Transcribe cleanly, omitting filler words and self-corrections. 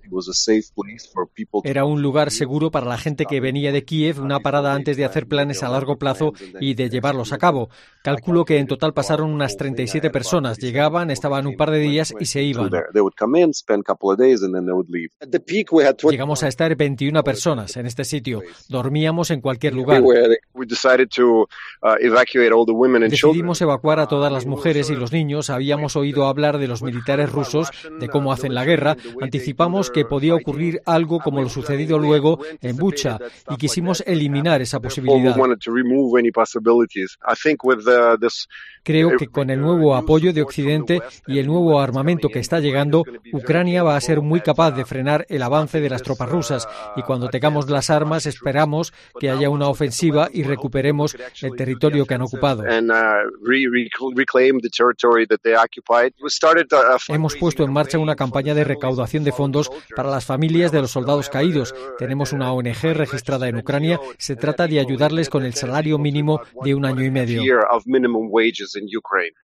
Era un lugar seguro para la gente que venía de Kiev, una parada antes de hacer planes a largo plazo y de llevarlos a cabo. Calculo que en total pasaron unas 37 personas. Llegaban, estaban un par de días y se iban. Llegamos a estar 21 personas en este sitio. Dormíamos en cualquier lugar. Decidimos evacuar a todas las mujeres y los niños. Habíamos oído hablar de los militares rusos, de cómo hacen la guerra. Anticipamos que podía ocurrir algo como lo sucedido luego en Bucha y quisimos eliminar esa posibilidad. Creo que con el nuevo apoyo de Occidente y el nuevo armamento que está llegando, Ucrania va a ser muy capaz de frenar el avance de las tropas rusas y cuando tengamos las armas esperamos que haya una ofensiva y recuperemos el territorio que han ocupado. Hemos puesto en marcha una campaña de recaudación de fondos para las familias de los soldados caídos. Tenemos una ONG registrada en Ucrania. Se trata de ayudarles con el salario mínimo de 1 año y medio.